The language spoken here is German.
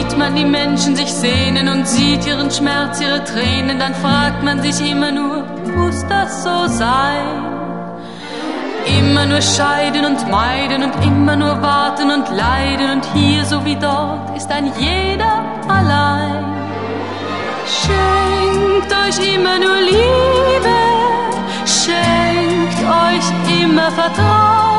sieht man die Menschen sich sehnen und sieht ihren Schmerz, ihre Tränen, dann fragt man sich immer nur, muss das so sein? Immer nur scheiden und meiden und immer nur warten und leiden und hier so wie dort ist ein jeder allein. Schenkt euch immer nur Liebe, schenkt euch immer Vertrauen.